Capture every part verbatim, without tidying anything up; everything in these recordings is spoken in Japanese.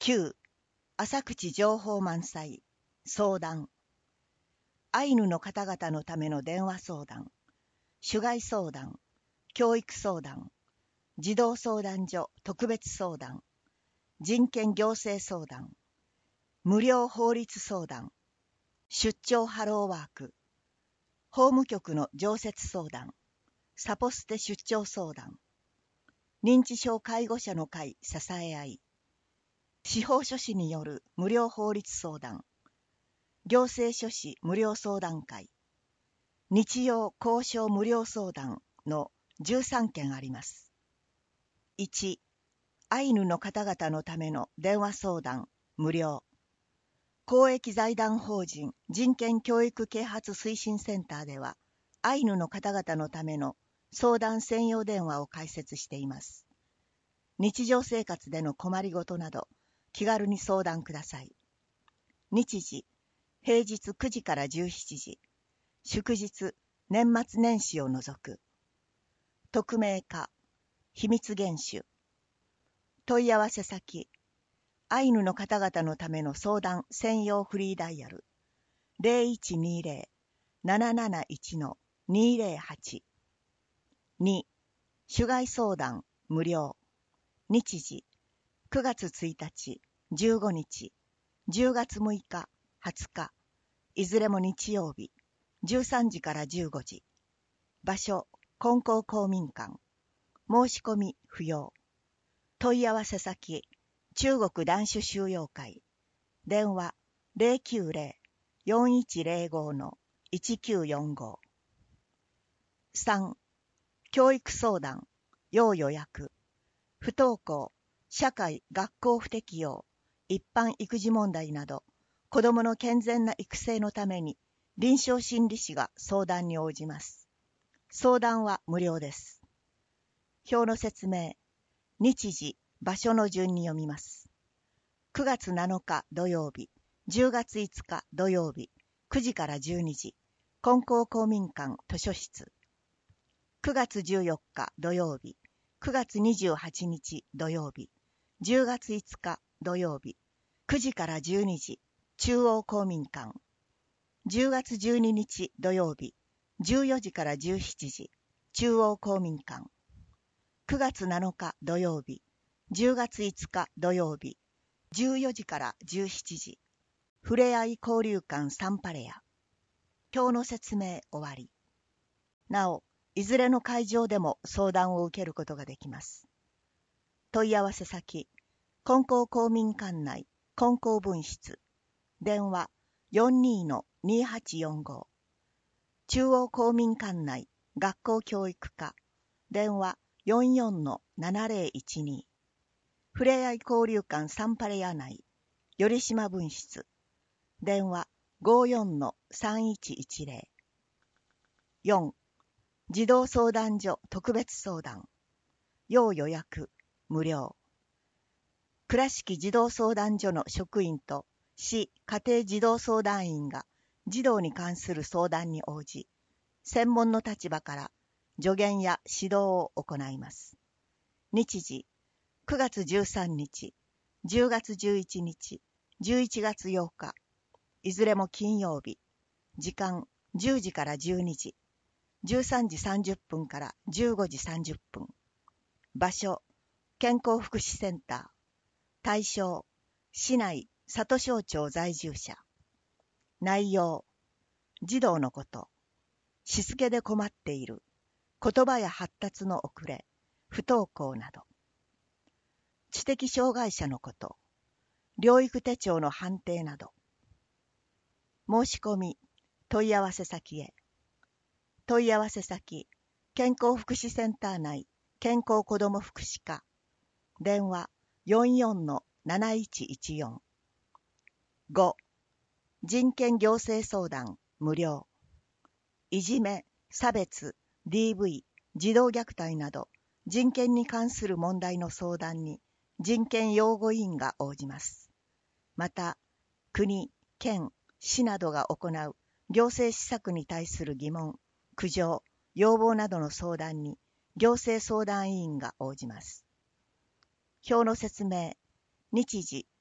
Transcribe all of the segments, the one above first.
きゅう. 浅口情報満載相談。アイヌの方々のための電話相談、種害相談、教育相談、児童相談所特別相談、人権行政相談、無料法律相談、出張ハローワーク、法務局の常設相談、サポステ出張相談、認知症介護者の会支え合い、司法書士による無料法律相談、行政書士無料相談会、日曜交渉無料相談のじゅうさんけんあります。いち. アイヌの方々のための電話相談無料。公益財団法人人権教育啓発推進センターでは、アイヌの方々のための相談専用電話を開設しています。日常生活での困りごとなど、気軽に相談ください。日時、平日くじからじゅうしちじ、祝日、年末年始を除く。匿名化、秘密厳守。問い合わせ先、アイヌの方々のための相談専用フリーダイヤル ゼロいちにゼロ なななないち にゼロはち。に. 種害相談無料。日時、くがつついたち、じゅうごにち、じゅうがつむいか、はつか、いずれも日曜日、じゅうさんじからじゅうごじ。場所、金光公民館。申し込み不要。問い合わせ先、中国男子収容会。電話 ゼロきゅうゼロ よんいちゼロご いちきゅうよんご。さん. 教育相談、要予約。不登校、社会・学校不適用、一般育児問題など、子どもの健全な育成のために、臨床心理士が相談に応じます。相談は無料です。表の説明、日時、場所の順に読みます。くがつなのか土曜日、じゅうがついつか土曜日、くじからじゅうにじ、金光公民館図書室。くがつじゅうよっか土曜日、くがつにじゅうはちにち土曜日、じゅうがついつか土曜日、くじからじゅうにじ、中央公民館。じゅうがつじゅうににち土曜日、じゅうよじからじゅうしちじ、中央公民館。くがつなのか土曜日、じゅうがついつか土曜日、じゅうよじからじゅうしちじ、ふれあい交流館サンパレア。表の説明終わり。なお、いずれの会場でも相談を受けることができます。問い合わせ先、金光公民館内、金光分室。電話 よんにー にーはちよんご。中央公民館内、学校教育課。電話 よんよん ななゼロいちに。ふれあい交流館サンパレア内、頼島分室。電話 ごよん さんいちいちゼロ。よん. 児童相談所特別相談。要予約、無料。倉敷児童相談所の職員と市家庭児童相談員が児童に関する相談に応じ、専門の立場から助言や指導を行います。日時、くがつじゅうさんにち、じゅうがつじゅういちにち、じゅういちがつようか、いずれも金曜日。時間、じゅうじからじゅうにじ、じゅうさんじさんじゅっぷんからじゅうごじさんじゅっぷん。場所、健康福祉センター。対象、市内里庄町在住者。内容、児童のこと。しつけで困っている。言葉や発達の遅れ、不登校など。知的障害者のこと。療育手帳の判定など。申し込み、問い合わせ先へ。問い合わせ先、健康福祉センター内、健康子ども福祉課。電話 よんよん なないちいちよん。ご. 人権行政相談、無料。いじめ、差別、ディーブイ、児童虐待など、人権に関する問題の相談に、人権擁護委員が応じます。また、国、県、市などが行う行政施策に対する疑問、苦情、要望などの相談に、行政相談委員が応じます。表の説明、日時、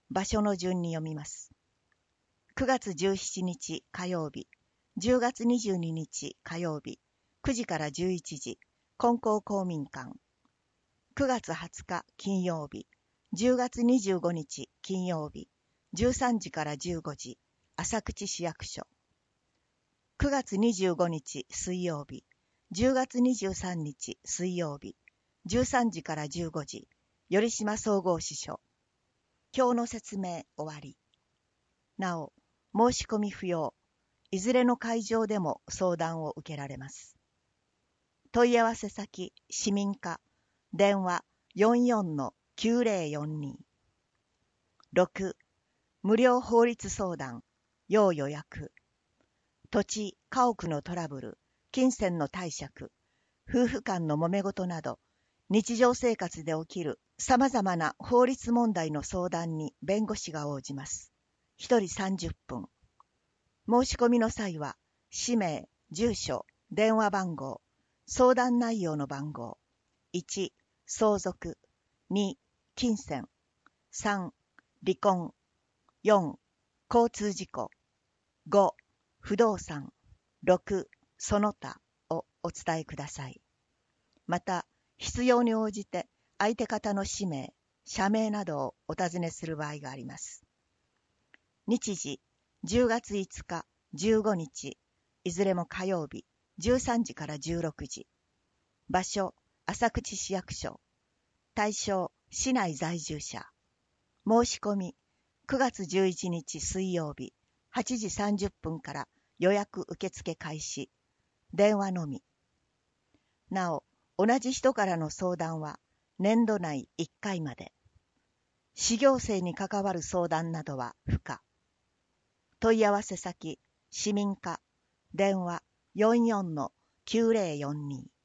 場所の順に読みます。くがつじゅうしちにち火曜日、じゅうがつにじゅうににち火曜日、くじからじゅういちじ、金光公民館。くがつはつか金曜日、じゅうがつにじゅうごにち金曜日、じゅうさんじからじゅうごじ、浅口市役所。くがつにじゅうごにち水曜日、じゅうがつにじゅうさんにち水曜日、じゅうさんじからじゅうごじ、頼島総合支所。今日の説明終わり。なお、申し込み不要。いずれの会場でも相談を受けられます。問い合わせ先、市民課、電話 よんよんのきゅうぜろよんに。ろく、無料法律相談、要予約。土地、家屋のトラブル、金銭の貸借、夫婦間の揉め事など、日常生活で起きる様々な法律問題の相談に弁護士が応じます。ひとりさんじゅっぷん。申し込みの際は、氏名、住所、電話番号、相談内容の番号、いち、相続、に、金銭、さん、離婚、よん、交通事故、ご、不動産、ろく、その他をお伝えください。また、必要に応じて相手方の氏名、社名などをお尋ねする場合があります。日時、じゅうがついつか、じゅうごにち、いずれも火曜日、じゅうさんじからじゅうろくじ。場所、浅口市役所。対象、市内在住者。申し込み、くがつじゅういちにち水曜日、はちじさんじゅっぷんから予約受付開始。電話のみ。なお、同じ人からの相談は、年度内いっかいまで。私行政に関わる相談などは不可。問い合わせ先、市民課、電話 よんよんのきゅうぜろよんに。なな、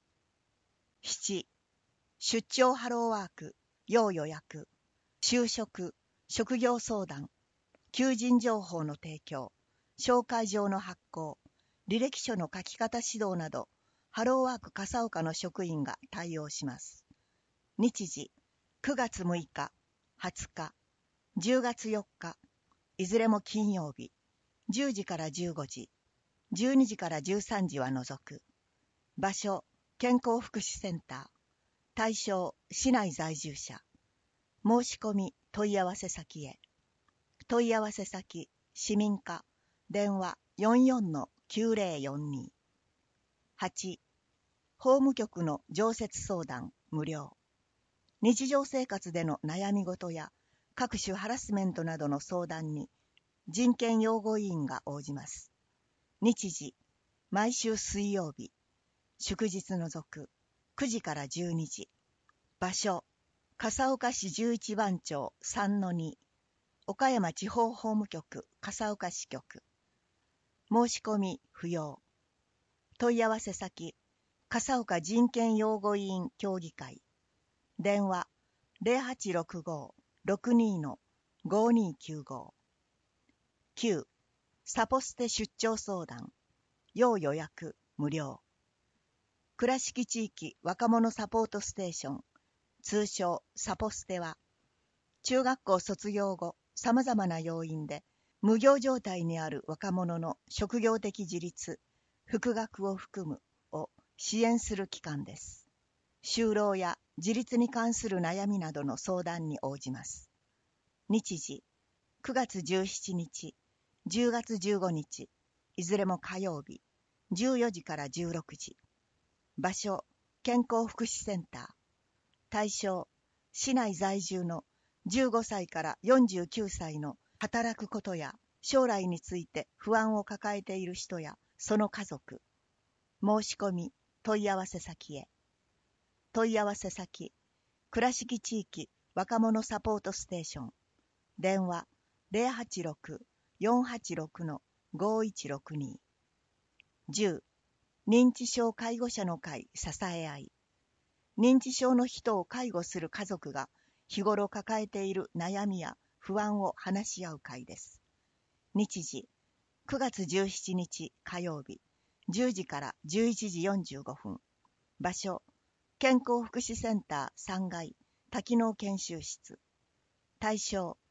出張ハローワーク、要予約、就職、職業相談、求人情報の提供、紹介状の発行、履歴書の書き方指導など、ハローワーク笠岡の職員が対応します。日時、くがつむいか、はつか、じゅうがつよっか、いずれも金曜日、じゅうじからじゅうごじ、じゅうにじからじゅうさんじは除く。場所、健康福祉センター。対象、市内在住者。申し込み、問い合わせ先へ。問い合わせ先、市民課、電話 よんよんのきゅうぜろよんに。はち、法務局の常設相談、無料。日常生活での悩み事や各種ハラスメントなどの相談に人権擁護委員が応じます。日時、毎週水曜日、祝日除く、くじからじゅうにじ。場所、笠岡市じゅういちばんちょう さんのに、岡山地方法務局笠岡支局。申し込み不要。問い合わせ先、笠岡人権擁護委員協議会。電話 ゼロはちろくご ろくにのごにきゅうご。きゅう、サポステ出張相談。要予約無料。倉敷地域若者サポートステーション、通称サポステは、中学校卒業後、様々な要因で無業状態にある若者の職業的自立、復学を含むを支援する機関です。就労や自立に関する悩みなどの相談に応じます。日時、くがつじゅうしちにち、じゅうがつじゅうごにち、いずれも火曜日、じゅうよじからじゅうろくじ。場所、健康福祉センター。対象、市内在住のじゅうごさいからよんじゅうきゅうさいの働くことや将来について不安を抱えている人やその家族。申し込み、問い合わせ先へ。問い合わせ先、倉敷地域若者サポートステーション。電話 ゼロはちろく よんはちろくのごいちろくに。じゅう、認知症介護者の会支え合い。認知症の人を介護する家族が日頃抱えている悩みや不安を話し合う会です。日時、くがつじゅうしちにち火曜日、じゅうじからじゅういちじよんじゅうごふん。場所、健康福祉センターさんがい多機能研修室。対象、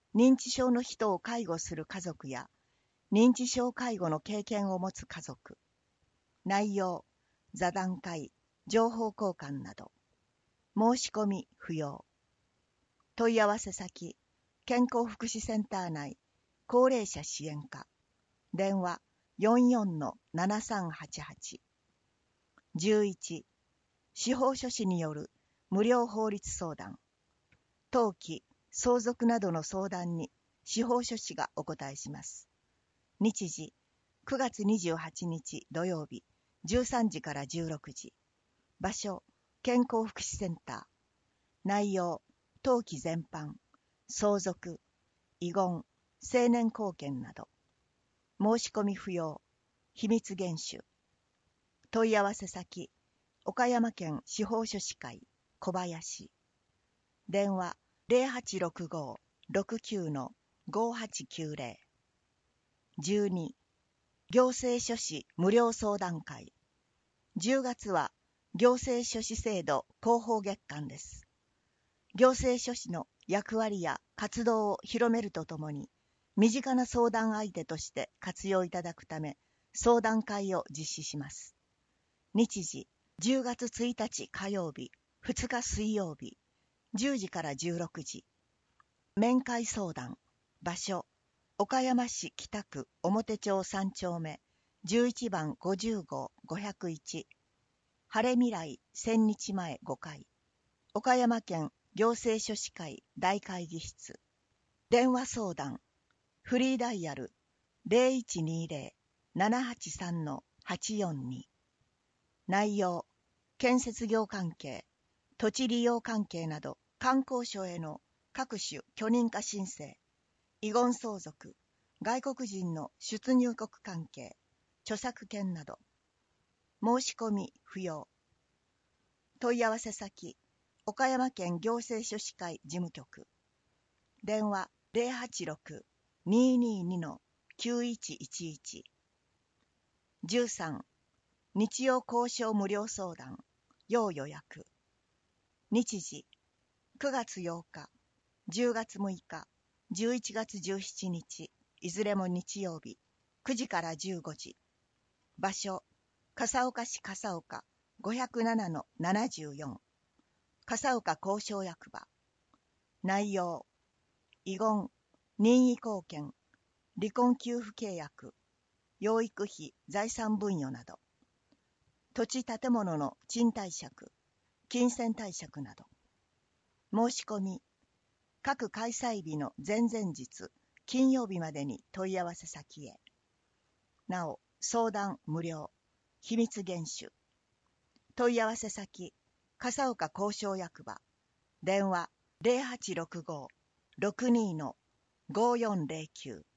認知症の人を介護する家族や、認知症介護の経験を持つ家族。内容、座談会、情報交換など。申し込み不要。問い合わせ先、健康福祉センター内、高齢者支援課。電話 よんよんのななさんはちはち。じゅういち、司法書士による無料法律相談。登記、相続などの相談に司法書士がお答えします。日時、くがつにじゅうはちにち土曜日、じゅうさんじからじゅうろくじ。場所、健康福祉センター。内容、登記全般、相続、遺言、成年後見など。申し込み不要、秘密厳守。問い合わせ先、岡山県司法書士会、小林。電話 ゼロはちろくご ろくきゅう ごはちきゅうゼロ。じゅうに、行政書士無料相談会。じゅうがつは行政書士制度広報月間です。行政書士の役割や活動を広めるとともに、身近な相談相手として活用いただくため、相談会を実施します。日時、じゅうがつついたち火曜日、ふつか水曜日、じゅうじからじゅうろくじ。面会相談。場所、岡山市北区表町さんちょうめ、じゅういちばんごじゅうごごひゃくいち。晴れ未来千日前ごかい。岡山県行政書士会大会議室。電話相談。フリーダイヤル ゼロいちにゼロ ななはちさん はちよんに。内容、建設業関係、土地利用関係など観光省への各種許認可申請、遺言相続、外国人の出入国関係、著作権など。申し込み不要。問い合わせ先、岡山県行政書士会事務局。電話 ゼロはちろく にーにーにー きゅういちいちいち。じゅうさん、日曜交渉無料相談、要予約。日時、くがつようか、じゅうがつむいか、じゅういちがつじゅうしちにち、いずれも日曜日、くじからじゅうごじ。場所、笠岡市笠岡ごひゃくななのななじゅうよん。笠岡交渉役場。内容、遺言、任意後見、離婚給付契約、養育費財産分与など。土地建物の賃貸借、金銭貸借など。申し込み、各開催日の前々日、金曜日までに問い合わせ先へ。なお、相談無料、秘密厳守。問い合わせ先、笠岡交渉役場。電話 ゼロはちろくご ろくにー ごよんゼロきゅう。